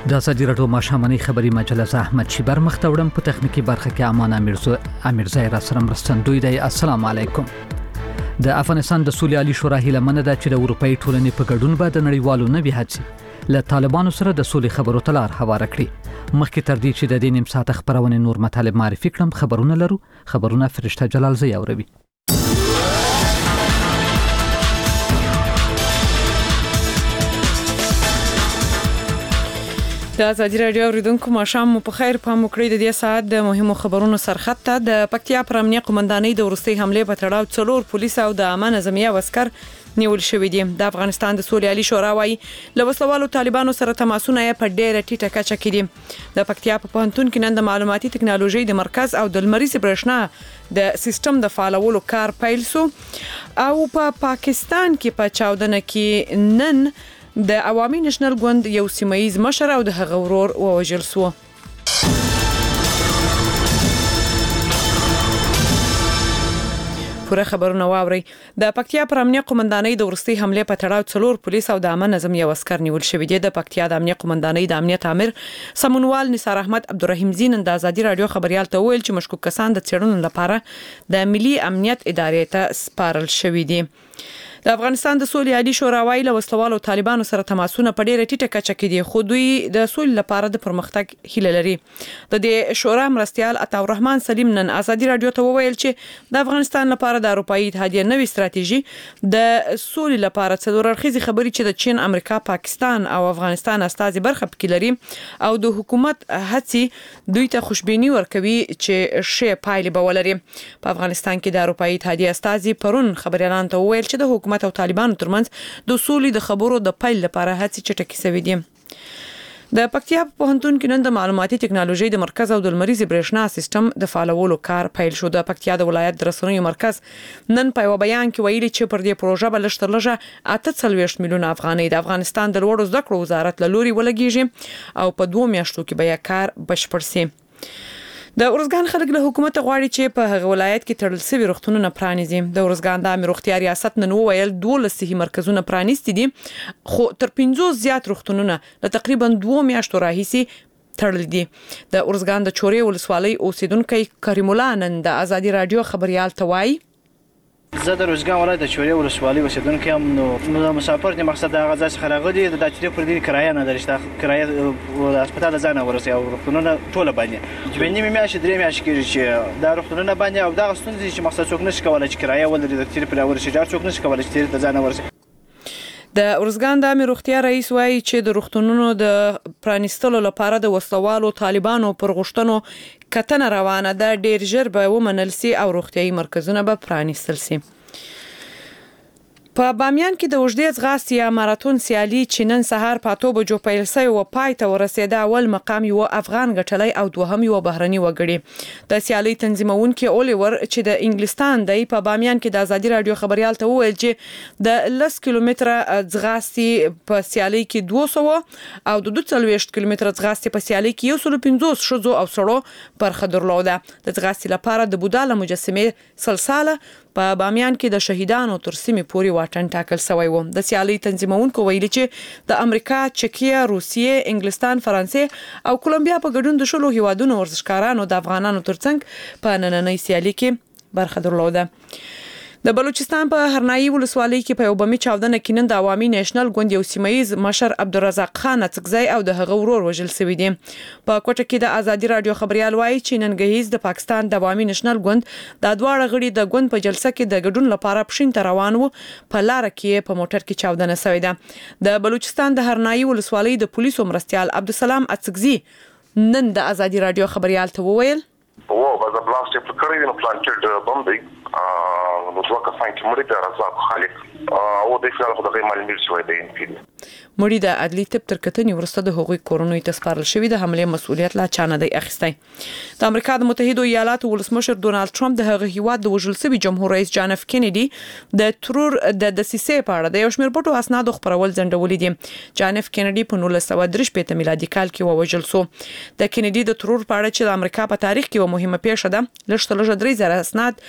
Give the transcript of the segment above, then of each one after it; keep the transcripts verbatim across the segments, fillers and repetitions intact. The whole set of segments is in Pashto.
د ازادي راډیو ماشوماني خبري مجله احمد شیبر مختوړم په تخنیکی برخه کې امان امیرزو امیرزای را سره مرستندوی دی. السلام علیکم. د افغانستان د سولې عالی شورا هیله منه ده چې د اروپאי ټولنې په ګډون به د نړیوالو نوي هڅې له طالبانو سره د سولې خبرو ته لار هواره کړي. مخکې تر دې چې د دې نیم ساعت خبرونه نور مطالب معرفي کړم، خبرونه لرو. خبرونه فرشته جلال زی اوروي. د ازادي راډیو اوریدونکو ماشام مو په خیر پام وکړئ. د دې ساعت د مهمو خبرونو سرخط ته د پکتیا پر امنیه قومندانۍ د ورستۍ حمله په تړاو څلور پولیس او د امن نظامیه عسكر نیول شوې دي. د افغانستان د سولې عالی شورا وايي له وسلوالو طالبانو سره تماسونه په ډېره ټیټه کچه کې دي. د پکتیا په پوهنتون کې نن د معلوماتي ټکنالوژي د مرکز او د لمریز برېښنا د سیستم د فعالولو کار پیل شو او په پا پاکستان کې په چاودنه کې نن د عوامي نېشنل ګوند یو سیمایي مشر او د هغه ورور ووژل شو. پوره خبرونه واوري. د پکتیا پر امنیه قومندانۍ د ورستۍ حمله په تړاو څلور پولیس او د امن نظامیه عسكر نیول شوې دي. د پکتیا د امنیه قومندانۍ د امنیت امیر سمونوال نثار احمد عبدالرحیم زین د ازادي راډیو خبريال ته ویل چې مشکوک کسان د څېړنو لپاره د ملي امنیت ادارې ته سپارل شوې دي. د افغانستان د سولې عالی شورا وايي له وسلوالو طالبانو سره تماسونه په ډېره ټیټه کچه کې دي، خو دوی د سولې لپاره د پرمختګ هیله لري. د دې شورا مرستیال عطا الرحمن سلیم نن ازادي راډیو ته وویل چې د افغانستان لپاره د اروپאי اتحادیه نوې ستراتیژي د سولې لپاره څلور اړخیزې خبرې چې د چین، امریکا، پاکستان او افغانستان استازي برخه پکې لري او د حکومت هڅې دوی ته خوشبیني ورکوي چې ښه پایلې به ولري. په افغانستان کې د اروپאי اتحادیه استازي پرون خبريالان ته وویل چې د حکومت او طالبانو ترمنځ د سولې د خبرو د پیل لپاره هڅې چټکې شوې دي. د پکتیا په پوهنتون کې نن د معلوماتي ټکنالوژي د مرکز او د لمریز برېښنا سیستم د فعالولو کار پیل شو. د پکتیا د ولایت د رسنیو مرکز نن په یو بیان کې ویلي چې پر دې پروژه به لږ تر لږه اته څلوېښت میلیونه افغانۍ د افغانستان د لوړو زده کړو وزارت له لوري ولګیږي او په دوه میاشتو کې به یې کار بشپړ شي. د ارزګان خلک له حکومت غواړي چې په هغه ولایت کې تړل شوی روغتونونه پرانیزي. د ارزګان د عامه روغتیا ریاست نن وویل دولس صحي مرکزونه پرانیستي دي، خو تر پنځوس زیات روغتونونه له تقریبا دوه میاشتو راهیسي تړل دي. د ارزګان د چورې ولسوالۍ اوسیدونکو کریم الله نن د ازادي راډیو خبريال ته وایي زه د ارزګان ولایت د چورې ولسوالۍ اوسیدونکی یم. نو مسافر د مقصد د غزا څخه راغلي د داتری پر دې کرایه نه درشته، کرایه د هسپتال ځانه ورسي او روغتونونه ټوله باندې چې نیمه میاشت درې میاشت کېږي چې دا روغتونونه باندې او دا ستونزې چې مقصد څوک نشي کولای چې کرایه ولري د داتری پر ورسي دا څوک نشي کولای چې د ځانه ورسي. د ارزګان د عامه روغتیا رئیس وایي چې د روغتونونو د پرانیستلو لپاره د وسلوالو طالبانو پر غوښتنو کتنه روانه ده. ډیر ژر به ومنل سي او روغتيایي مرکزونه به پرانیستل سي. په بامیان کې د اوږدې ځغاستې یا ماراتون سیالي چې نن سهار په اته بجو پیل شوې و پای ته ورسېده. اول مقام یو افغان ګټلی او دوهم یو بهرني وګړي. د سیالي تنظیمونکي اولېور چې د انګلستان دی په بامیان کې د ازادي راډیو خبريال ته وویل چې د لس کیلومتره ځغاستې په سیالي کې دوه سوه او د دوه څلوېښت کیلومتره ځغاستې په سیالي کې یو سل پنځوس ښځو او سړو برخه درلوده. د ځغاستې لپاره د بودا له مجسمې سلسله په بامیان کې د شهیدانو تر سیمې پورې واټن ټاکل شوی و. د سیالي تنظیمونکو ویلي چې د امریکا، چکیه، روسیې، انګلستان، فرانسې او کولمبیا په ګډون د شلو هیوادونو ورزشکارانو د افغانانو ترڅنګ په نننۍ سیالي کې برخه درلوده. د بلوچستان په هرنایي ولسوالۍ کې په یو بمي چاودنه کې نن د عوامي نېشنل ګوند یو سیمایي مشر عبدالرزاق خان اڅکزی او د هغه ورور وژل شوي دي. په کوټه کې د ازادي راډیو خبريال وایي چې نن ګهیز د پاکستان د عوامي نېشنل ګوند د دواړه غړي د ګوند په جلسه کې د ګډون لپاره پښین ته روان وو. په لار کې په موټر کې چاودنه شوې ده. د بلوچستان د هرنایي ولسوالۍ د پولیسو مرستیال عبدالسلام اڅکزی نن د ازادي راډیو خبريال ته وویل او غزا بلاست په کړی نو پلانټډ بم دی نو څوک څنګه چې مړی د رضا خالق او د خلکو د غیر معلومي شوی دی انفیل مړی د عدلي طب تر کتنې ورسته د هغوی کورونو ته سپارل شوی د حمله مسؤلیت لا چانه دی اخیستی. د امریکا د متحده ایالاتو ولسمشر ډونالد ټرمپ د هغه هیواد د وژل شوي جمهور رئیس جان اف کینیډي د ترور د دسیسې په اړه د یو شمېر پټو اسنادو خبرول ځنډولې دي. جان اف کینیډي په نولس سوه درې شپېته میلادي کال کې ووژل شو. د کینیډي د ترور په اړه چې د امریکا په تاریخ کې یو مهمه پیښه ده لږ تر لږه درې زره اسناد چاپ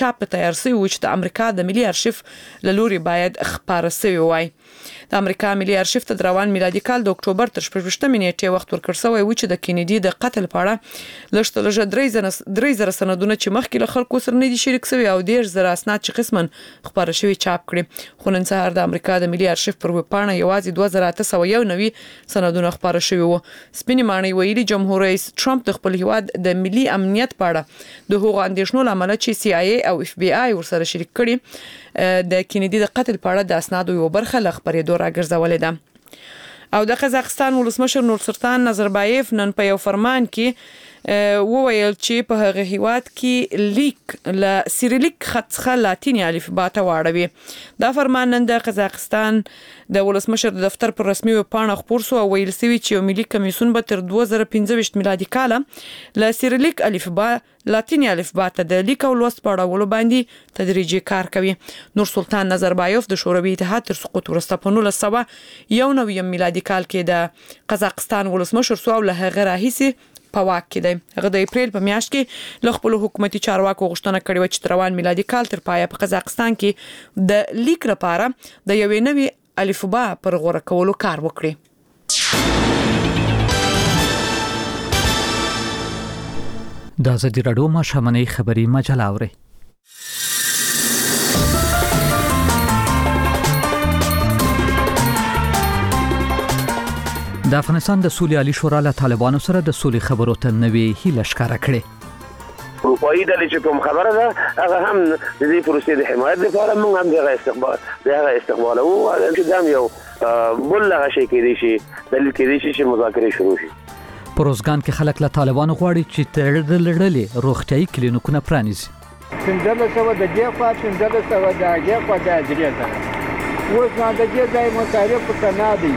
چاپ تیار شوی و چې د امریکا د ملي ارشیف له لوري باید خپاره شوی وای. د امریکا ملي ارشیف ته روان میلادي کال د اکتوبر تر شپږ نیټې وخت ورکړ شوی و چې د کینیدي د قتل په اړه لږ لږ درې زره سندونه چې مخکې له خلکو سره نه دي شریک شوي او ډېر زره اسناد چې قسمن خپاره شوي چاپ کړي. خو نن سهار د امریکا د ملي ارشیف پر ویبپاڼه یوازې دوه زره اته سوه یو نوي سندونه خپاره شوي وو. سپینې ماڼۍ ویلي جمهور رئیس ټرمپ د خپل هیواد د ملي امنیت په اړه د هغو اندېښنو له امله چې سی آی ای او اف بی آی ورسره شریک کړي د کینیدي د قتل په اړه د اسنادو یو برخه له خپرېدو راګرځولې ده. او د قزاقستان ولسمشر نورسلطان نظربایف نن په یو فرمان کې وویل چې په هغه هیواد کې لیک له سیریلیک خط څخه لاتینی الفبا ته واړوي. دا فرمان نن د قزاقستان د ولسمشر د دفتر پر رسمي ویبپاڼه خپور شو او ویل شوی چې یو ملي کمیسیون به تر دوه زره پنځه میلادي کال له سیریلیک الفبا لاتینی الفبا ته د لیک او لوست په اړولو باندې تدریجي کار کوي. نورسلطان نظربایف د شوروي اتحاد تر سقوط وروسته په نولس سوه یو نوي میلادي کال کې د قزاقستان ولسمشر شو او له هغه راهیسې په واک کې دی. هغه د اپریل په میاشت کې له خپل حکومتي چارواکو غوښتنه کړې و چې روان میلادي کال تر پایه په قزاقستان کې د لیک لپاره د یوې نوې الفبا پر غوره کولو کار وکړي. د ازادي راډیو ماښامنۍ خبري مجله اورئ. د افغانستان د سولې عالی شورا له طالبانو سره د سولې خبرو ته نوې هیله ښکاره کړې. اروپایي ډلې چې کوم خبره ده هغه هم د دې پروسې د حمایت لپاره موږ هم دغه استقبال دغه استقبال او چې دا یو بل هغه شي کېدی شي دلیل کېدی شي چې مذاکرې شروع شي. پروزګان کې خلک له طالبانو غواړي چې تړلې روغتيایي کلینیکونه پرانیزي. څنګه څه د دې خوا څنګه څه د هغه خوا د اجرې ده اوس ما د دې ځای مصارف کنا دي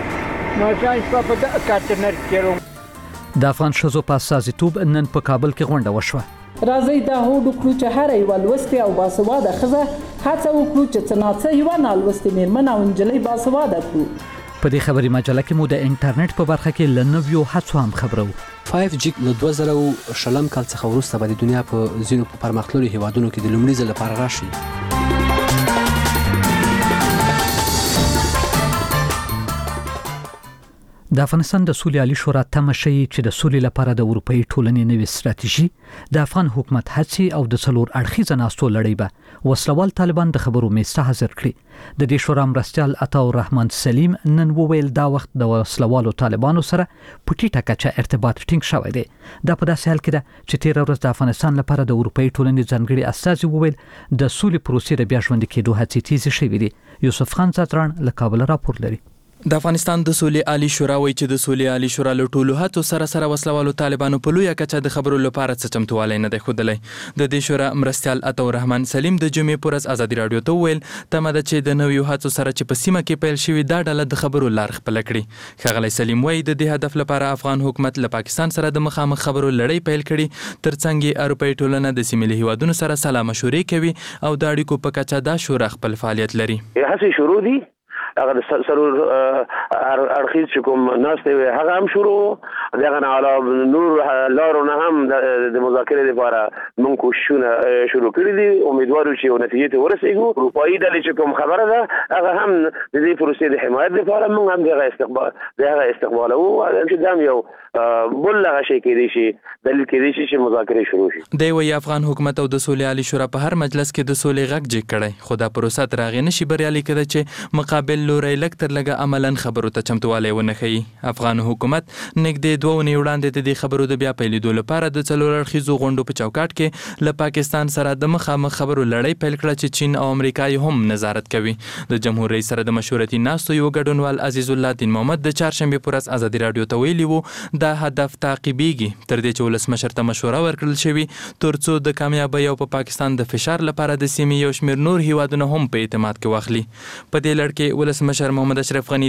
د افغان ښځو په استازیتوب نن په کابل کې غونډه وشوه. راځي دا هوډ کړو چې هر یو لوستي او باسواده ښځه هڅه وکړو چې څنګه یو نه لوستي مېرمن او نجلۍ باسواده کړو. په دې خبري مجله کې مو د انټرنیټ په برخه کې لنویو هڅو هم خبرو. فایف جی له دوه زره شلم کال څخه وروسته به د دنیا په ځینو په پرمختللو هیوادونو کې د لومړي ځل لپاره راشي. د افغانستان د سولې عالی شورا تمه شي چې د سولې لپاره د اروپאי ټولنې نوې ستراتیژي د افغان حکومت هڅې او د څلور اړخیزه ناستو لړۍ به وسلوال طالبان د خبرو میسته حاضر کړي. د دې شورا مرستیال عطا الرحمن سلیم نن وویل دا وخت د وسلوالو طالبانو سره په ټیټه کچه ارتباط ټینګ شوی دی. دا په داسې حال کې ده چې تیر ورځ د افغانستان لپاره د اروپאי ټولنې ځانګړي استازي وویل د سولې پروسې د بیا ژوندي کېدو هڅې تیزې شوې دي. یوسف خان زاتران له کابل راپور لري. د افغانستان د سولې عالی شورا وایي چې د سولې عالی شورا له ټولو هڅو سره سره وسلوالو طالبانو په لویه کچه د خبرو لپاره څه چمتووالی نه دی ښودلی. د دې شورا مرستیال عطا الرحمن سلیم د جمعې په ورځ ازادي راډیو ته وویل تمه ده چې د نویو هڅو سره چې په سیمه کې پیل شوي دا ډله د خبرو لار خپله کړي. ښاغلی سلیم وایي د دې هدف لپاره افغان حکومت له پاکستان سره د مخامخ خبرو لړۍ پیل کړي، ترڅنګ یې اروپאי ټولنه د سیمې له هیوادونو سره سلا مشورې کوي او د اړیکو په کچه دا شورا خپل فعالیت لري. هڅې شروع دي هغه د سرور اړخیز چې کوم ناست وي هغه هم شروع دغه نه علاوه نور لارو نه هم د مذاکرې لپاره موږ کوششونه شروع کړي دي. امیدوار یو چې نتیجې ته ورسېږو. اروپایي ډلې چې کوم خبره ده هغه هم د دې پروسې د حمایت لپاره موږ هم دغه استقبال دغه استقبال او چې دا یو بل هغه شي کېدی شي دلیل کېدی شي چې مذاکرې شروع شي. دی وايي افغان حکومت او د سولې عالی شورا په هر مجلس کې د سولې غږ جګ کړی، خو دا پروسه تر هغې نشي بریالي کېدی چې مقابل لوری لږ تر لږه عملاً خبرو ته چمتوالی ونه ښیي. افغان حکومت نږدې دوه اونۍ وړاندې د دې خبرو د بیا پیلېدو لپاره د څلور اړخیزو غونډو په چوکاټ کې له پاکستان سره د مخامخ خبرو لړۍ پیل کړه چې چین او امریکا یې هم نظارت کوي. د جمهور رئیس سره د مشورتي ناستو یو ګډونوال عزیز الله دین محمد د چهارشنبې په ورځ ازادي راډیو ته ویلي وو دا هدف تعقیبېږي تر دې چې ولسمشر ته مشوره ورکړل شوي ترڅو د کامیابۍ او په پاکستان د فشار لپاره د سیمې یو شمېر نور هیوادونه هم په اعتماد کې واخلي. په دې لړ کې ولسمشر محمد اشرف غني د تیرې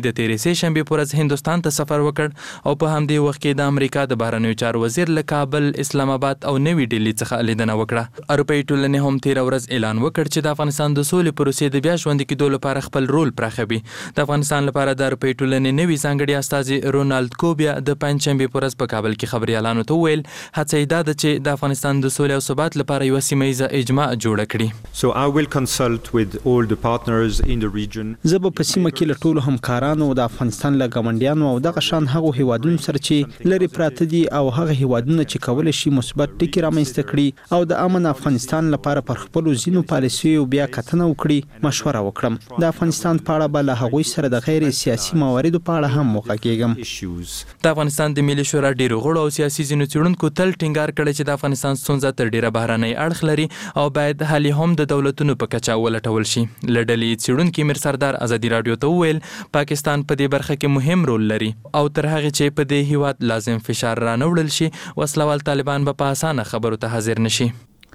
سه شنبه پر ورځ هندستان ته سفر وکړ او په همدې وخت کې د امریکا د بهرنیو چارو وزیر له کابل، اسلام آباد او نوي ډیلی څخه لیدنه وکړه. اروپایي ټولنې هم تیر ورځ اعلان وکړ چې د افغانستان د سولې پروسې د بیا ژوندي کېدو لپاره خپل رول پراخوي. د افغانستان لپاره د اروپایي ټولنې نوي ځانګړي استازي رونالد کوبیا د پنځشنبې په ورځ په کابل کې خبريالانو ته وویل هڅه یې دا ده چې د افغانستان د سولې او ثبات لپاره یوه سیمه ییزه اجماع جوړه کړي. So I will consult with all the partners in the region. زه به په سیمه کې له ټولو همکارانو د افغانستان له ګاونډیانو او دغه شان هغو هیوادونو سره چې لري پراته دي او هغه هیوادونه چې کولی شي مثبت ټکي رامنځته کړي او د امن افغانستان لپاره پر خپلو ځینو پالیسیو بیا کتنه وکړي مشوره وکړم. د افغانستان په اړه به له هغوی سره د غیر سیاسي مواردو په اړه هم وغږیږم. د افغانستان د ملي شورا ډیرو غړو او سیاسي ځینو څېړونکو تل ټینګار کړی چې د افغانستان ستونزه تر ډیره بهرنی اړخ لري او باید حل یې هم د دولتونو په کچه ولټول شي. له ډلې څېړونکي میر سردار ازادي راډیو ته وویل پاکستان په دې برخه کې مهم رول لري او تر هغې چې په دې هیواد لازم فشار رانه وړل شي وسلوال طالبان به په اسانه خبرو ته حاضر نشي.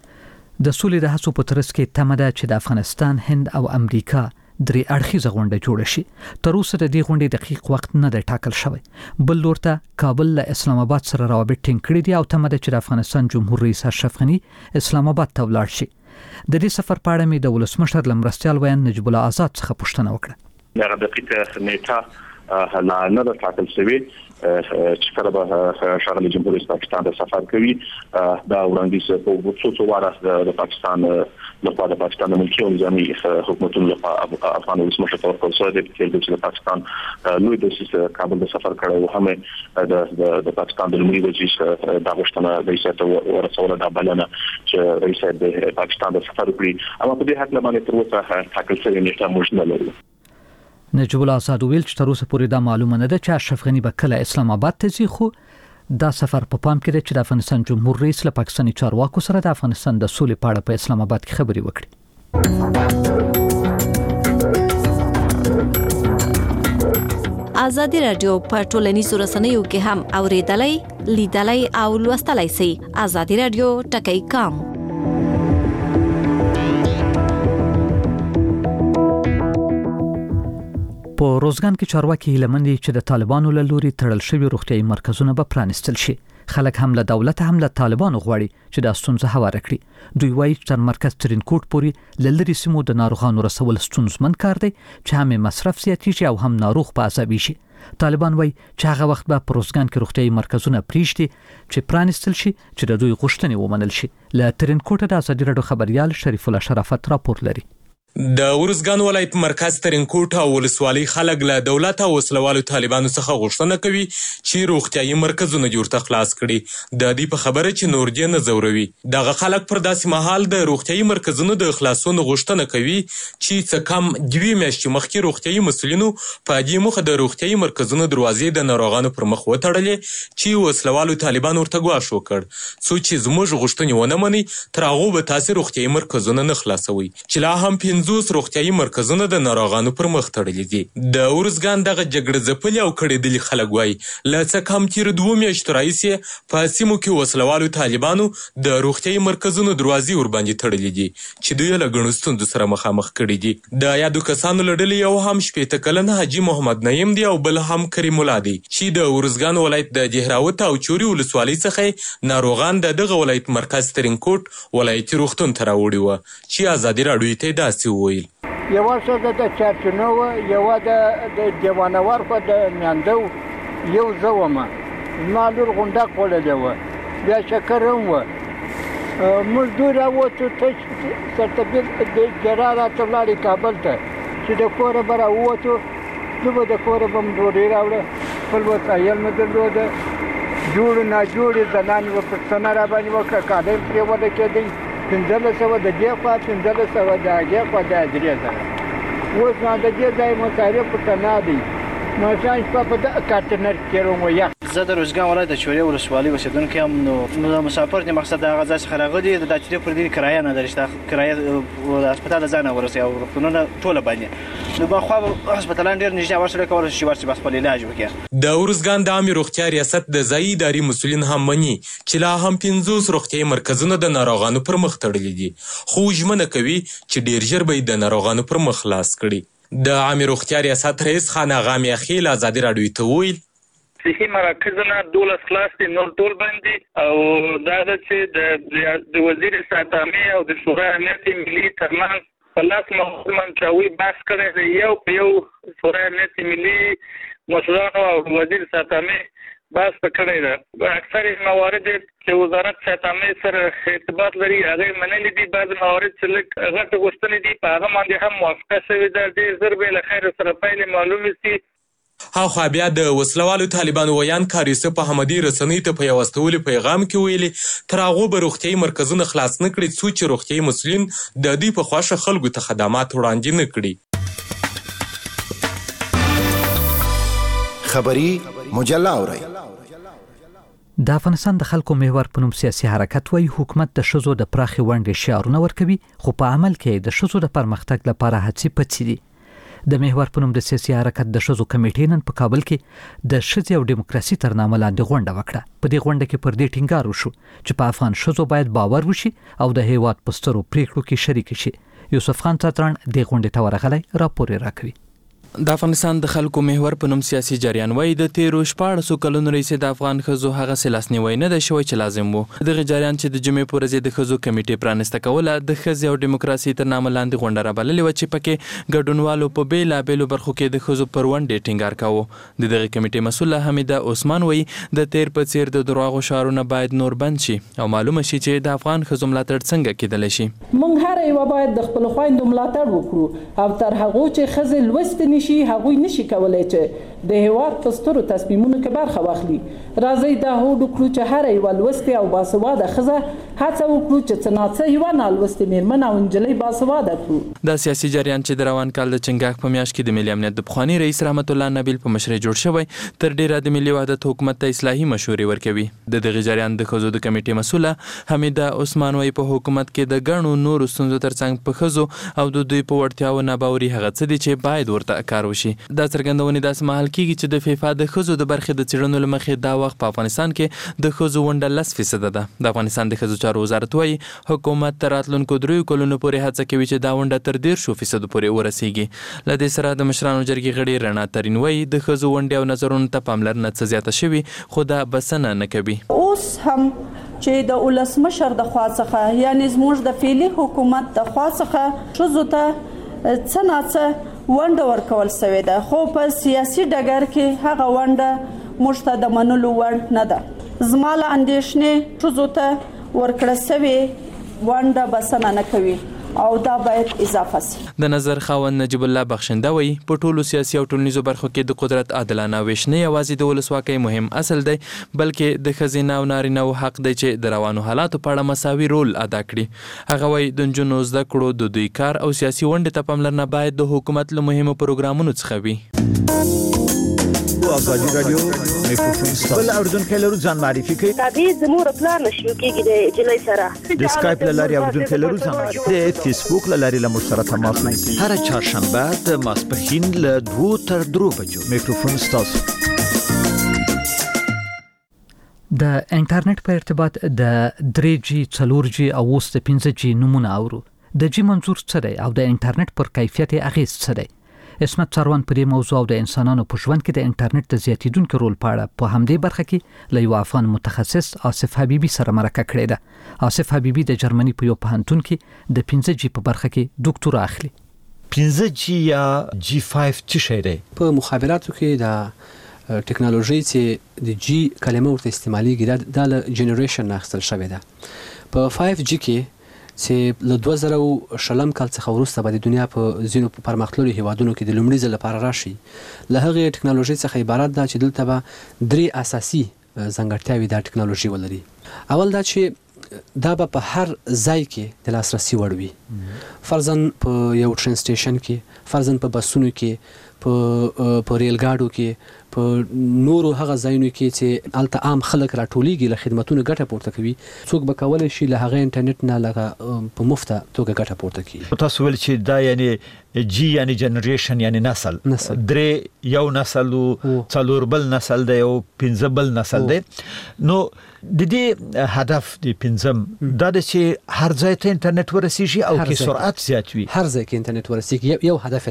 د سولې د هڅو په ترڅ کې تمه ده چې د افغانستان، هند او امریکا درې اړخیزه غونډه جوړه شي. تر اوسه د دې غونډې دقیق وخت نه دی ټاکل شوی. بل لور ته کابل له اسلام آباد سره روابط ټینګ کړي دي او تمه ده چې د افغانستان جمهور رئیس اشرف غني اسلام آباد ته ولاړ شي. د دې سفر په اړه مې د ولسمشر له مرستیال ویان نجیب الله آزاد څخه پوښتنه وکړه. دغه دقیقه نیټه لا نه ده ټاکل شوې چې کله به ښاغلي جمهور رئیس پاکستان ته سفر کوي. دا وړاندیز په څو څو واره د پاکستان لخوا د پاکستان د ملکي او نظامي حکومتونو لخوا افغان ولسمشر ته ورکړل شوی دی چې د پاکستان لوی دسیس کابل ته سفر کړی و. هم د د پاکستان د لومړي وزیر دا غوښتنه رئیس ته ورسوله، دا بلنه چې رئیس د پاکستان د سفر وکړي. اما په دې هکله باندې تر اوسه ټاکل شوې نیټه موږ نه لرو. نجیب الله آزاد ویل چې تر اوسه پورې دا معلومه نه ده چې اشرف غني به کله اسلام آباد ته ځي، خو دا سفر په پام کې دی چې د افغانستان جمهور رئیس له پاکستاني چارواکو سره د افغانستان د سولې په اړه په اسلام آباد کې خبرې وکړي. ازادي راډیو په ټولنیزو رسنیو کې هم اوریدلای، لیدلای او لوستلای شئ. ازادي راډیو ټکی کام په روزګان کې چارواکي هیله مند دي چې د طالبانو له لوري تړل شوي روغتیايي مرکزونه به پرانیستل شي. خلک هم له دولت هم له طالبانو غواړي چې دا ستونزه هواره کړي. دوی وایي چې تر مرکز ترینکوټ پورې له لرې سیمو د ناروغانو رسول ستونزمن کار دی چې هم مصرف زیاتېږي او هم ناروغ په عذابي شي. طالبان وایي چې هغه وخت به په روزګان کې روغتیايي مرکزونه پریږدي چې پرانیستل شي چې د دوی غوښتنې ومنل شي. له ترینکوټ د ازادي راډیو خبريال شریف الله شرافت راپور لري. د ورزګان ولایت مرکز ترینکوټ او ولسوالۍ خلک له دولت او وسلوالو طالبانو څخه غوښتنه کوي چې روغتیايي مرکزونه جوړ خلاص کړي. د دې په خبره چې نور دې نه زوروي. دغه خلک پر داسې مهال د روغتیايي مرکزونو د خلاصون غوښتنه کوي چې څه کم دوه میاشتې مخکې روغتیايي مسؤلینو په دې مخه د روغتیايي مرکزونو دروازې د ناروغانو پر مخ وتړلې چې وسلوالو طالبان ورته ګواښ وکړ څو چې زموږ غوښتنې ونه مني تر هغو به تاسې روغتیايي مرکزونه نه خلاصوي. چې لا هم پنځوس روغتیايي مرکزونه د ناروغانو پر مخ تړلي دي. د ورزګان دغه جګړه ځپلي او کړېدلي خلک وایي له څه کم تېرو دوو میاشتو راهیسې په سیمو کې وسلوالو طالبانو د روغتیايي مرکزونو دروازې ورباندې تړلي دي چې دوی له ګڼو ستونزو سره مخامخ کړي دي. د یادو کسانو له ډلې یو هم شپېته کلن حاجي محمد نعیم دی او بل هم کریم الله دی چې د ورزګان ولایت د جهراوت او چوري ولسوالۍ څخه ناروغان د دغه ولایت مرکز ترینکوټ ولایتي روغتون ته راوړي وه چې ازادي راډیو ته داسې وویل. یوه ښځه د چارچونو وه، یوه د دیوانور خوا د میانده و، یو زه ومه. زما لور غونډک خوړلې وه، بیا شکر هم وه. موږ دوی راووتو تش سرطبیب د جرا راته ولاړې کابل ته چې د کوره به راووتو. زه به د کوره به م ډوډۍ راوړه، خپل وسایل مې درلوده، جوړې ناجوړې زنانې به پوښتنه راباندې وکړه، کالی م پرې وده کېدی. پنځلس سوه د دې خوا، پنځلس سوه د هغې خوا، د درې زره. اوس نو د دې ځای مصارف ورته نه دی. ماښام شپه په دغه کارتنر کې تېروم و یخ. زه د روزګان ولایت د چورې ولسوالۍ اوسېدونکی یم. نو د مسافر د مقصد د هغه ځای څخه راغلي د دا چې پر دې کرایه نه لري چې کرایه د هسپتال د ځای نه ورسوي او روغتونونه ټوله بندې. نو بخوا هسپتالان ډېر نږدې هوار سړی کولی شي چې ورشي بس خپل علاج وکړي. د ورزګان د عامې روغتیا ریاست د ځایي اداري مسؤلین هم مني چې لا هم پنځوس روغتیايي مرکزونه د ناروغانو پر مخ تړلي دي، خو ژمنه کوي چې ډېر ژر به یې د ناروغانو پر مخ خلاص کړي. د عامې روغتیا ریاست رئیس خان اغا میاخیل ازادي راډیو ته وویل صحي مراکزونه دولس خلاص دي نور ټول باندې او دا د چې د وزیر ساتامي او د شورا امنیت ملي ترمنځ په لاس منچاوي بحث کړی دی یو په یو شورا امنیت ملي مسؤلانو او وزیر ساتامي بحث کړی دی. اکثر موارد چې وزارت ساتامي سره ارتباط لري هغه منلي دي، بعض موارد چې لږ غټ غوښتنې دي په هغه باندې هم موافقه شوې ده. ډېر ژر به له خیر سره پایلې معلومې شي. هاخوا بیا د وسلوالو طالبانو ویان کار یوسف احمدي رسنۍ ته په یو استولي پیغام کې ویلي تر هغو به روغتیایي مرکزونه خلاص نه کړي څو چې روغتیایي مسؤلین د دوی په خوښه خلکو ته خدمات وړاندې نه کړي. خبری مجله اورئ. د افغانستان د خلکو محور په نوم سیاسي حرکت وایي حکومت د ښځو د پراخې ونډې شعارونه ورکوي، خو په عمل کې د ښځو د پرمختګ لپاره هڅې پڅې دي. د محور په نوم د سیاسي حرکت د ښځو کمیټې نن په کابل کې د ښځې او دیموکراسي تر نامه لاندې غونډه وکړه. په دې غونډه کې پر دې ټینګار وشو چې په افغان ښځو باید باور وشي او د هیواد په سترو پریکړو کې شریک شي. یوسف خان تاتران دې غونډې ته ورغلی راپور راکوي. د افغانستان د خلکو محور په نوم سیاسي جریان وایي د تیرو شپاړسو کلونو راهیسې د افغان ښځو هغسې لاسنیوی نه دی شوی چې لازم و. دغه جریان چې د جمعې په ورځ یې د ښځو کمیټې پرانسته کوله د ښځې او دیموکراسي تر نامه لاندې غونډه رابللې وه چې پکې ګډونوالو په بېلابېلو برخو کې د ښځو پر ونډې ټینګار کاوه. د دغې کمیټې مسؤله حمیده عثمان وایي د تیر په څیر د دروغو شعارونه باید نور بند شي او معلومه شي چې د افغان ښځو ملاتړ څنګه کیدلی شي. موږ هر یوه باید د خپلو خویندو ملاتړ وکړو او تر هغو چې ښځې لوستې نشي هغوی نشي کولای چې د هیواد په سترو تصمیمونو کې برخه واخلي. راځئ دا هوډ وکړو چې هره یوه لوستې او باسواده ښځه هڅه وکړو چې څه ناڅه یوه نالوستې میرمن او نجلۍ باسواده کړو. دا سیاسي جریان چې د روان کال د چنګاښ په میاشت کې د ملي امنیت د پخواني رئیس رحمت الله نبیل په مشرۍ جوړ شوی تر ډیره د ملي وحدت حکومت ته اصلاحي مشورې ورکوي. د دغه جریان د ښځو د کمیټې مسؤله حمیده عثمان وایي په حکومت کې د ګڼو نورو ستونزو ترڅنګ په ښځو او د دوی په وړتیاو ناباوري هغه څه دي چې باید ورته کار وشي. دا څرګندونې داسې مهال کیږي چې د فیفا د ښځو د برخې د څېړنو له مخې دا وخت په افغانستان کې د ښځو ونډه لس فیصده ده. د افغانستان د ښځو چارو وزارت وایي حکومت تر راتلونکو دریو کلونو پورې هڅه کوي چې دا ونډه تر دیرشو فیصدو پورې ورسیږي. له دې سره د مشرانو جرګې غړي رڼا ترین وایي د ښځو ونډې او نظرونو ته پاملرنه څه زیاته شوي خو دا بسنه نه کوي. اوس هم چې د ولسمشر د خوا څخه یعنی زموږ د فعلي حکومت د خوا څخه ښځو ته څه ناڅه ونډه ورکول شوې ده، خو په سیاسي ډګر کې هغه ونډه موږ ته د منلو وړ نه ده. زما له اندېښنې ښځو ته ورکړه شوې ونډه بسنه نه کوي او دا باید اضافه شي. د نظر خاوند نجیب الله بخشنده وایي په ټولو سیاسي او ټولنیزو برخو کې د قدرت عادلانه ویش نه یوازې د ولسواکۍ مهم اصل دی بلکې د ښځینه او نارینه‌و حق دی چې د روانو حالاتو په اړه مساوي رول ادا کړي. هغه وایي د نجونو زده کړو د دوی کار او سیاسي ونډې ته پاملرنه باید د حکومت له مهمو پروګرامونو څخه وي. ازادي رادیو میکروفون ستاسو بل اردوونکو لرو ځان معرفي کوي. تابع زموږ پلان نشو کېږي د جلای سره د اسکایپ لاري اردوونکو لرو ځان معرفي د فیسبوک لاري له مشترک تماس نیسي. هر چهارشنبه د ماسپښین له دوه تر درو بجو میکروفون ستاسو. د انټرنیټ په ارتباط د درې جی څلور جی او اوس د پنځه جی نمونه اورو. د جی منظور څه دی او د انټرنیټ پر کیفیت اغیز څه دی؟ اسمت څاروان په دې موضوع او د انسانانو په ژوند کې د انټرنیټ د زیاتیدونکو رول په اړه په همدې برخه کې له یو افغان متخصص آصف حبیبي سره مرکه کړې ده. آصف حبیبي د جرمني په یو پوهنتون کې د پنځه جی په برخه کې ډاکټورا اخلي. پنځه جی یا جی پنځه څه شی دی؟ په مخابراتو کې د ټکنالوژي چې د جی کلمه ورته استعماليږي دا د جنریشن نه اخیستل شوې ده. په پنځه جی کې چې له دوه زره شلم کال څخه وروسته به د دنیا په ځینو پرمختللو هیوادونو کې د لومړي ځل لپاره راشي. له هغې ټکنالوژي څخه عبارت ده چې دلته به درې اساسي ځانګړتیاوې دا ټکنالوژي ولري. اول دا چې دا به په هر ځای کې د لاسرسي وړ وي. فرضاً په یو ټرین سټیشن کې، فرضاً په بسونو کې، په په ریل ګاډو کې، په نورو هغه ځایونو کې چې هلته عام خلک راټولیږي له خدمتونو ګټه پورته کوي. څوک به کولی شي له هغه انټرنیټ نه لکه په مفته توګه ګټه پورته کړي. تاسو ویل چې دا یعنی جی یعنی جنریشن یعنی نسل نسل درې یو نسل او څلور بل نسل دی او پنځه بل نسل دی. نو د دې هدف د پنځم دا د چې هر ځای ته انټرنیټ ورسیږي او کې سرعت زیات وي. هر ځای کې انټرنیټ ورسیږي یو هدف دا ده.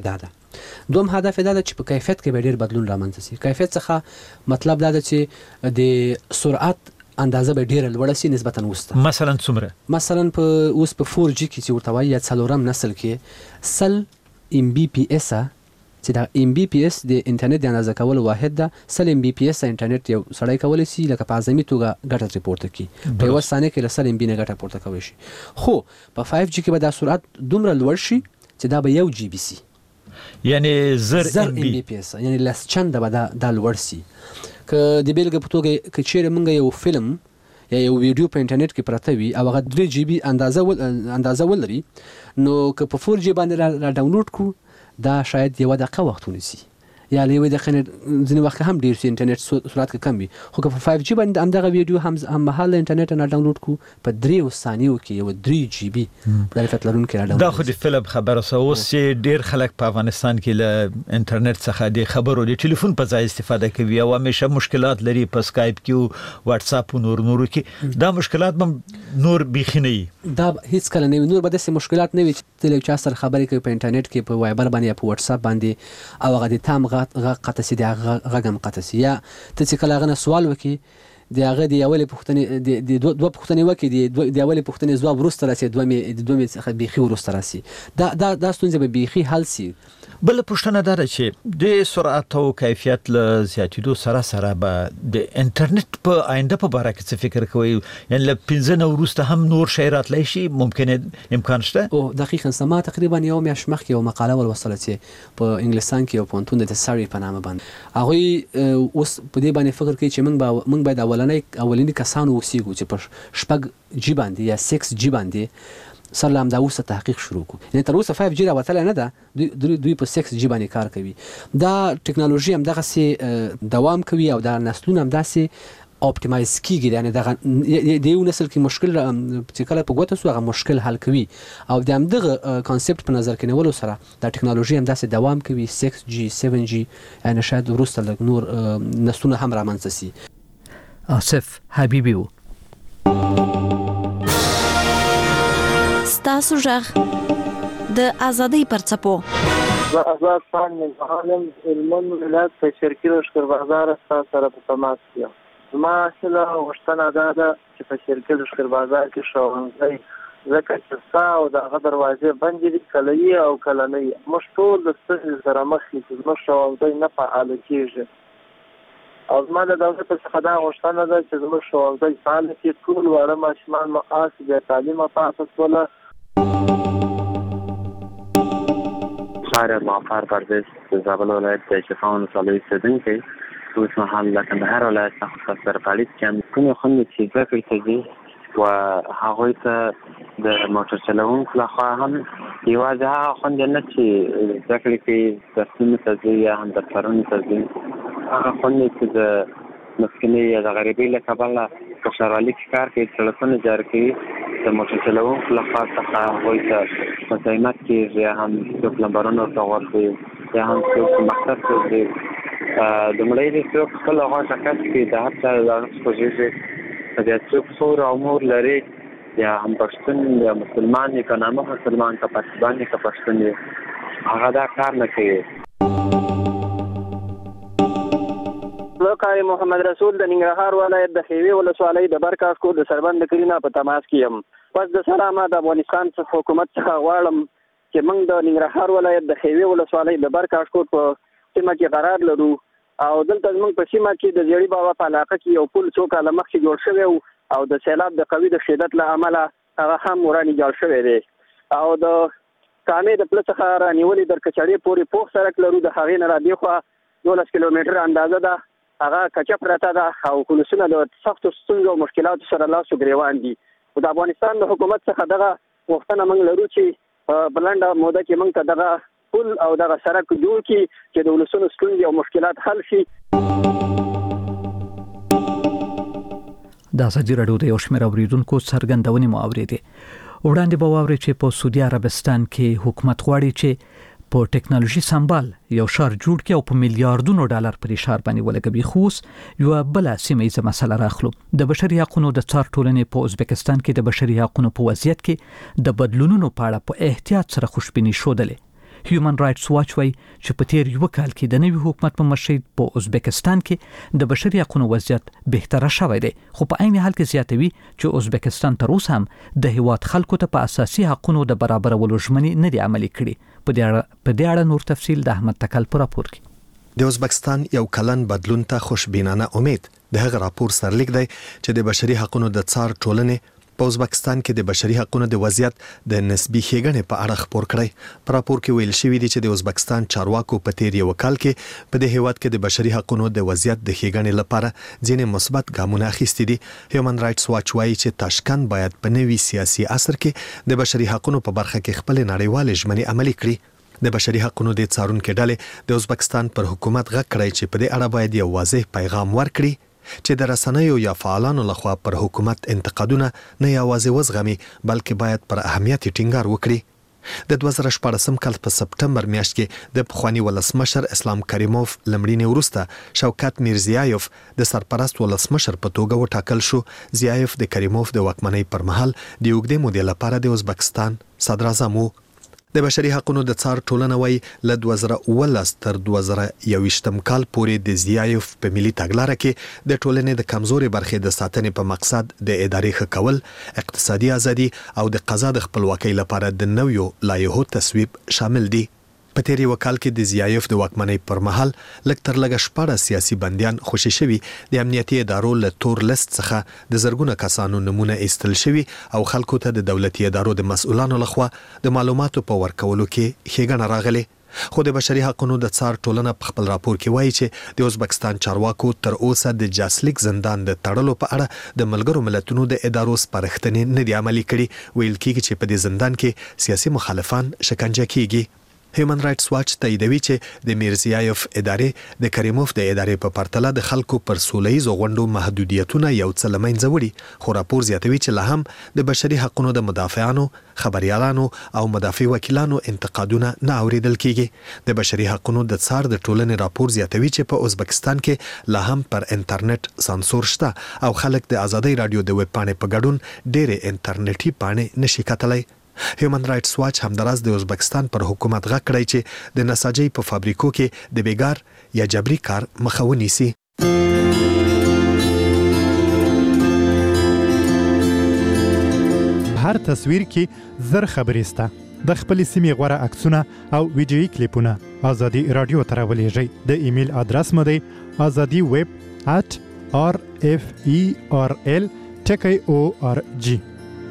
دوم هدف دا چې په کیفیت کې به ډیر بدلون رامنځته شي. کیفیت څخه مطلب دا ده چې د سرعت اندازه به ډیره لوړه سي نسبتا وسته. مثلا څومره؟ مثلا په اوس په فور جی کې چې ورته وایي یا څلورم نسل کې سل ام بي پی اس چې دا ام بي پی اس د انټرنیټ د اندازه کولو واحد ده. سل ام بي پی اس انټرنیټ یو سړی کولی شي لکه په اعظمي توګه ګټه ریپورت کړي په یو ثانیه کې له سل ام بي نه ګټه پورته کوي شي. خو په فایو جی کې به دا سرعت دومره لوړ شي چې دا به یو جی بي سي، یعنی زر ام بي پی اس، یعنی لس چنده به دا دا لوړ سي. که د بیلګې په توګه که چیرې موږ یو فلم یا یو ویډیو په انټرنیټ کې پراته وي او هغه درې جی بي اندازه ول اندازه ولري، نو که په فور جی باندې را ډاونلوډ کړو دا شاید یو دقیقه وخت ونیسي یا له یوې دقیقې ځینې وخت هم ډېر سي انټرنیټ سرعت کم وي. خو که په فایو جی باندې همدغه ویډیو هم هم مهاله انټرنیټ نه ډاونلوډ کړو په دریو ثانیو کې یو درې جی بي ظرفیت لرونکی را ډاونلوډ. دا خو د فلم خبره سو اوس چې ډېر خلک په افغانستان کې له انټرنیټ څخه د خبرو د ټلیفون په ځای استفاده کوي او همیشه مشکلات لري په سکایپ کې، واتس اپ او نور نور کې. دا مشکلات هم نور بیخي نه وي، دا هیڅ کله نه وي. نور به داسې مشکلات نه وي چې د چا سره خبرې کوي په انټرنیټ کې په وایبر باندې یا په واتس اپ باندې او هغه د تام غ قطه سي د غږم قطه سي، یا ته چې کله غنه سوال وکي د هغه د اولې پوښتنې د دوه پوښتنې وکي د اولې پوښتنې ځواب وروسته راسي، دوه د دوه څخه بیخي وروسته راسي. دا دا دا ستونزه به بیخي حل سي. بل پوښتنه دا ده چې د سرعت او کیفیت له زیاتېدو سره سره به د انټرنیټ په آینده په باره کې څه فکر کوي؟ یعنی له پنځه نه وروسته هم نور شی راتلی شي، ممکنه امکان شته؟ او دقیقاً سما تقریبا یو میاشت مخکې یو مقاله ولوستله چې په انګلستان کې یو پوهنتون د ساري په نامه باندې هغوی اوس په دې باندې فکر کوي چې موږ به موږ باید اولنۍ اولني کسانو اوسېږو چې په شپږ جی باندې یا سکس جی باندې سلام دا اوسه تحقیق شروع کو. یعنی تر اوسه فایو جی راوتل نه ده، دوی دوی په سکس جی باندې کار کوي. دا ټکنالوژي هم دغه سي دوام کوي او دا نسلونه هم داسې اپټیمایز کیږي. یعنی دغه د یو نسل کې مشکل چې کله په ګوته سو هغه مشکل حل کوي او د همدغه کانسپټ په نظر کې نیولو سره دا ټکنالوژي هم داسې دوام کوي سکس جی سیون جی، یعنی شاید وروسته لږ نور نسلونه هم رامنځته سي. آصف حبیبی و تاسو ژغ د ازادۍ پرڅپو د آزاد خان عالم علمون ولایت په شرکي لښکر بازار سره په تماس کې ما اصله غوښتنه دا ده چې په شرکي لښکر بازار کې ښوونځی ځکه چې ستا او دغه دروازې بندې دي، کله یې او کله نه یې. موږ ټول د ستونزې سره مخ یو چې زموږ ښوونځی نه فعاله کېږي او زما د دولت څخه دا غوښتنه ده چې زموږ ښوونځی فعال کړي، ټول واړه ماشومان مو آس بې تعلیمه پاتې شوله. ساره معفر پردیس د زابل ولایت د شفاون ولسوالۍ اوسېدونکی. اوس مهال د کندهار ولایت څخه په سرپالیز کې کومې خوندې چې زده کړې ته ځي و هغوی ته د موټر چلوونکو لخوا هم یوازې هغه خوندې نه چې زده کړې کې درسونو ته ځي یا هم دفترونو ته ځي، هغه خوندې چې د مسکینۍ یا د غریبۍ له کبله په ښاروالۍ کې کار کوي، سړکونه جاري کوي، د موټر چلوونکو لخوا څخه هغوی ته مزاحمت کېږي یا هم څوک لمبرونه ورته غورځوي یا هم څوک په مقصد ته ځي. لومړی دې څوک خپله غوښه کش کړي، د هر چا د هغه خوږېږي. بیا څوک خور او مور لري یا هم پښتون یا مسلمان یې که نامه مسلمان که پاکستان یې که پښتون یې، هغه دا کار نه کوي. زه قاری محمد رسول د ننګرهار ولایت د خیوي ولسوالۍ د برکاشکو د سربند کلینا په تماس کې یم. پس د سلامه د افغانستان څخه حکومت څخه غواړم چې موږ د ننګرهار ولایت د خیوي ولسوالۍ د برکاشکو په سیمه کې قرار لرو او دلته موږ په سیمه کې د زیړی بابا په علاقه کې یو پل څو کاله مخکې جوړ شوی او د سیلاب د قوي د شدت له امله هغه هم ورانی جوړ شوی دی او د کامې د پل څخه رانیولې در کچړې پورې پوخ سړک لرو، د هغې نه را دېخوا دولس کیلومتره اندازه ده، هغه کچه پرته ده او پولیسونه د سختو ستونزو او مشکلاتو سره لاس و ګریوان دي. خو د افغانستان د حکومت څخه دغه غوښتنه موږ لرو چې په لنډه موده کې موږ ته دغه پل او دغه سړک جوړ کړي چې د ولسونو ستونزې او مشکلات حل شي. د ازادي راډیو د یو شمېر اوریدونکو څرګندونې مو اورېدې. وړاندې به واورئ چې په سعودي عربستان کې حکومت غواړي چې په ټکنالوژي سمبال یو ښار جوړ کړي او په میلیارډونو ډالر پرې ښار باندې ولګوي. خو اوس یوه بله سیمه ییزه مسله راخلو. د بشري حقونو د څار ټولنې په ازبکستان کې د بشري حقونو په وضعیت کې د بدلونونو په اړه په احتیاط سره خوشبیني ښودلې. هیومن رائټس واچ وايي چې په تیر یو کال کې د نوي حکومت په مشرۍ په ازبکستان کې د بشري حقوقو وضعیت بهتره شوی دی، خو په عین حال کې زیاتوي چې ازبکستان تر اوسه هم د هیواد خلکو ته په اساسي حقوقو د برابرولو ژمنې نه دي عملي کړي. په دې اړه په دې اړه نور تفصیل د احمد تکل په راپور کې. د ازبکستان یو کلن بدلون ته خوشبینانه امید د هغه راپور سرلیک دی چې د بشري حقوقو د څار ټولنې په ازبکستان کې د بشري حقوقو د وضعیت د نسبی ښېګڼې په اړه خبر کړی. په راپور کې ویل شوی دی چې د ازبکستان چارواکو په تیر یو کال کې په دې هیواد کې د بشري حقوقو د وضعیت د ښېګڼې لپاره ځینې مثبت ګامونه اخیستي دي. هیومن رائټس واچ وايي چې تاشکند باید په نوي سیاسي عصر کې د بشري حقوقو په برخه کې خپل نړیوال ژمنې عملي کړي. د بشري حقوقو د څارونکو ډلې د ازبکستان پر حکومت غږ کړی چې په دې اړه باید یو واضح پیغام ورکړي چې د رسنیو یا فعالانو لخوا پر حکومت انتقادونه نه یوازې وزغمي بلکې باید پر اهمیت ټینګار وکړي. د دوه زره شپاړسم کال په سپټمبر میاشت کې د پخوانی ولسمشر اسلام کریموف لمړینې وروسته شوکت میرزیایف د سرپرست ولسمشر په توګه وټاکل شو. زیایف د کریموف د واکمنۍ پر مهال د اوږدې مودې لپاره د ازبکستان صدراعظم و. د بشري حقوقو د څار ټولنه وايي له دوه زره اوولس تر دوه زره یوویشتم کال پورې د زیایف په ملي تګلاره کې د ټولنې د کمزوري برخې د ساتنې په مقصد د ادارې ښه کول، اقتصادي ازادي او د قضا د خپلواکۍ لپاره د نویو لایحو تصویب شامل دي. په تیر یو کال کې د زیایف د واکمنۍ پر مهال لږ تر لږه شپږ سیاسي بندیان خوشي شوي. د امنیتي ادارو له تور لیست څخه د زرګونه کسانو نمونه ایستل شوي او خلکو ته د دولتي ادارو د مسؤلانو لخوا د معلوماتو په ورکولو کې ښېګڼه راغلې. خو د بشري حقوقو د څار ټولنه په خپل راپور کې وایي چې د ازبکستان چارواکو تر اوسه د جاسلیک زندان د تړلو په اړه د ملګرو ملتونو د ادارو سپارښتنې نه دي عملي کړي. ویل کېږي چې په دې زندان کې سیاسي مخالفان شکنجه کیږي. هیومن رائټس واچ تاییدوي چې د میرزیایف ادارې د کریموف د ادارې په پرتله د خلکو پر سولهییزو غونډو محدودیتونه یو څه له منځه وړي. خو راپور زیاتوي چې لا هم د بشري حقوقو د مدافعانو، خبريالانو او مدافع وکیلانو انتقادونه نه اوریدل کیږي. د بشري حقوقو د څار د ټولنې راپور زیاتوي چې په ازبکستان کې لا هم پر انټرنیټ سانسور شته او خلک د ازادي رادیو د ویب پاڼې په ګډون ډېرې انټرنیټي پاڼې نشي کتلای. هیومن رائټس واچ همداراز د ازبکستان پر حکومت غږ کړی چې د نساجۍ په فابریکو کې د بیګار یا جبري کار مخه ونیسي. هر تصویر کې زر خبرې سته. د خپلې سیمې غوره عکسونه او ویډیویي کلیپونه ازادي رادیو ته راولېږئ. د ایمیل ادرس مو دی ازادي ویب at r f e r l ټکی o r g.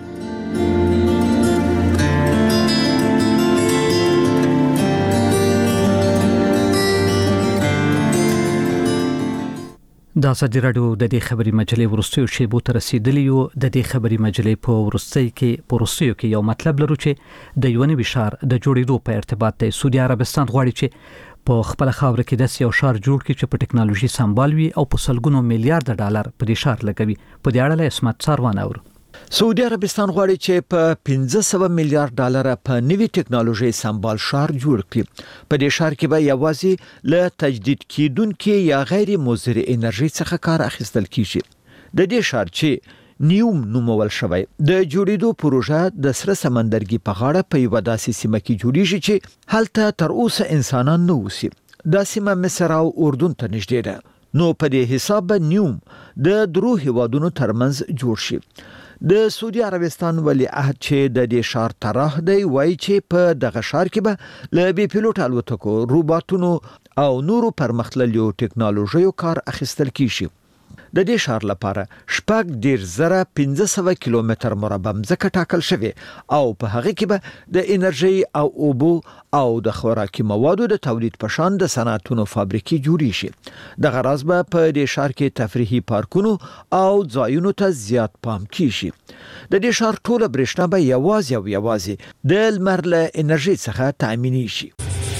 د ازادي رادیو د دې خبري مجلې ورستیو شیبو ته رسیدلی یو. د دې خبري مجلې په ورستۍ کې پروسیو کې یو مطلب لرو چې د یونی بشار د جوړېدو په ارتباط د سعودي عربستان غواړي چې په خپل خاور کې د یو شار جوړ کړي چې په ټکنالوژي سمبال وي او په سلګونو میلیارډ ډالر په دې شار لګوي. په دې اړه له اسمت څاروان اورو. سعودي عربستان غواړي چې په پنځه سوه میلیارډ ډالر په نوي ټکنالوژي سمبال شار جوړ کړي. په دې شار کې به یوازې له تجدید کیدونکو یا غیر مضر انرژي څخه کار اخیستل کیږي. د دې شار چې نیوم نومول شوی د جوړېدو پروژه د سره سمندرګي په غاړه په یو داسې سیمه کې جوړیږي چې هلته تر اوسه انسانان نه اوسي. دا سیمه مصر او اردن ته نږدې ده. نو په دې حساب نیوم د درو هیوادونو ترمنځ جوړ شي. د سعودي عربستان ولی عهد چې د دې شار طرح دی وایي چې په دغه شار کې به ل بي پیلوټ الوتکو، روباټونو او نورو پرمختللو ټکنالوژیو کار اخیستل کیږي. د دې شار لپاره شپږ ډیر زره پنځه سوه کیلومتر مربع ځمکه ټاکل شوی او په هغه کې به د انرژي او اوبو او د خوراکي موادو د تولید په شان د صنعتونو فابریکې جوړې شي. د غرض به په دې شار کې تفریحي پارکونو او ځایونو ته زیات پام کیږي. د دې شار ټوله برېښنا به یوازې او یوازې د لمر له انرژي څخه تامین شي.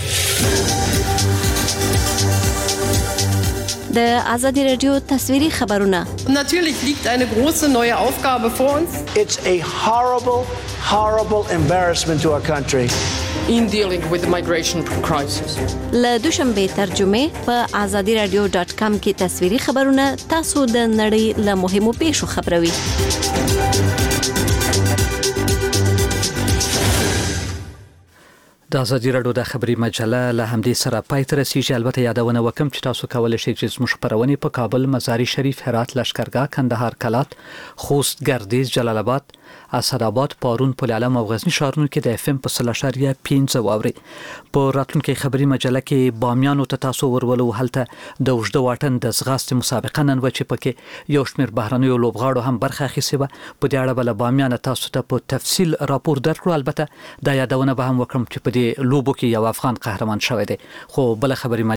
د ازادي رادیو تصویری خبرونه. Natürlich liegt eine große neue Aufgabe vor uns. It's a horrible, horrible embarrassment to our country. In dealing with the migration crisis. له دوشنبه ترجمه په ازادي رادیو ډاټ کام کې تصویری خبرونه تاسو د نړۍ له مهمو پیښو خبروي. د ازادي راډیو د خبري مجله له همدې سره پای ته رسیږي. البته یادونه وکم چې تاسو کولای شئ چې زموږ خبرونه په کابل، مزار شریف، هرات، لشکرګاه، کندهار، کلات، خوست، ګردیز، جلال آباد، اسداباد، پارون، پل علم او غزنی ښارونو کې د اف ام په صفر اشاریه پنځه واوري. په راتلونکي خبري مجله کې بامیانو ته تاسو ورولو هلته د وژده واټن د ځغاستې مسابقه نن و چې پکې یو شمېر بهرنیو لوبغاړو هم برخه اخیستې وه. په دې اړه بل بامیان تاسو ته په تفصیل راپور درکړو. البته دا یادونه به هم وکړم چې په دې لوبو کې یو افغان قهرمان شوی دی. خو بل خبري